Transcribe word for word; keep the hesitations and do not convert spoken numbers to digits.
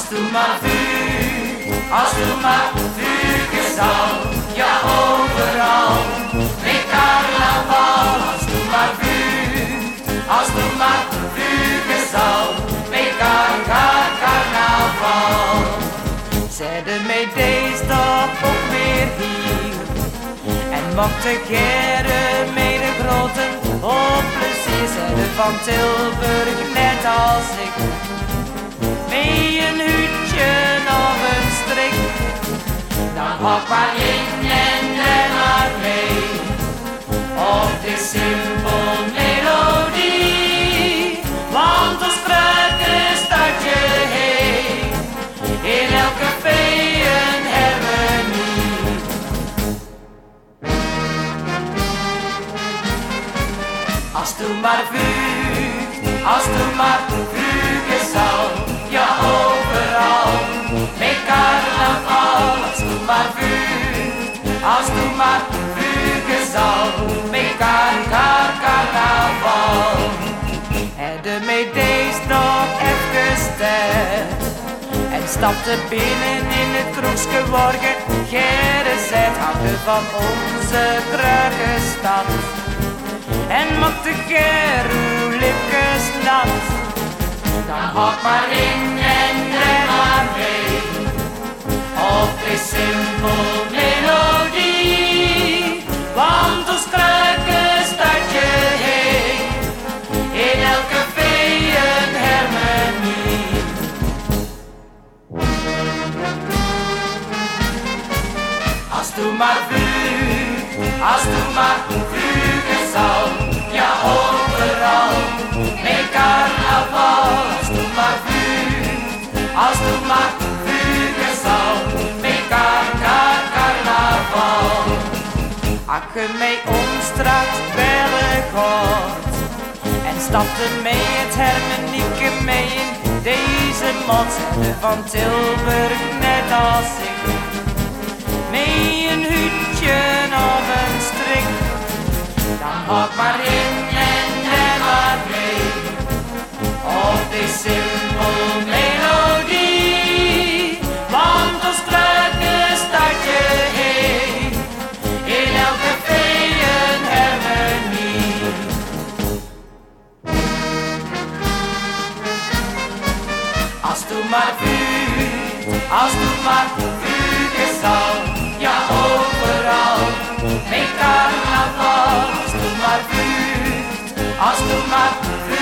Als du maar vuur, als du maar vuur zal, ja overal, met carnaval. Als du maar vuur, als du maar vuur zal, met car, car, carnaval. Zeiden mij deze dag ook weer hier, en mochten keren met de grote op plezier. Zeiden van Tilburg net als ik, mee een hutje of een strik, dan hok maar in en ren maar mee op de simpel melodie. Want ons kruikenstadje heen, in elk café een harmonie. Als du maar vuurt, als du maar vuren zal, ja overal, met carnaval. Als du maar vuurt, als du maar vuren zal, met car, car, carnaval. En met deze nog even stijl, en stapte binnen in het kroegske worgen. Gerezet houden van onze kruikenstad, en maakte gerulipkes nat. Dan hok maar in en ren maar mee op de simpel melodie. Want ons kruikenstadje heen, in elk café een harmonie. Als du maar vuur, als du maar vuren zal, ja overal, met carnaval. Als du maar vuurt, als du maar vuren zal, met car, car, carnaval. Akke mee ons straks bellen gaat, en stapte mee het harmonieke mee in deze mot. Van Tilburg net als ik, mee een hutje of een strik, dan hok maar in en ren maar mee op de simpel melodie. Want ons kruikenstadje heen, in elk café een harmonie. Als du maar vuurt, als du maar vuren zal, ja overal, met carnaval. Als du maar vuurt, als du maar vuurt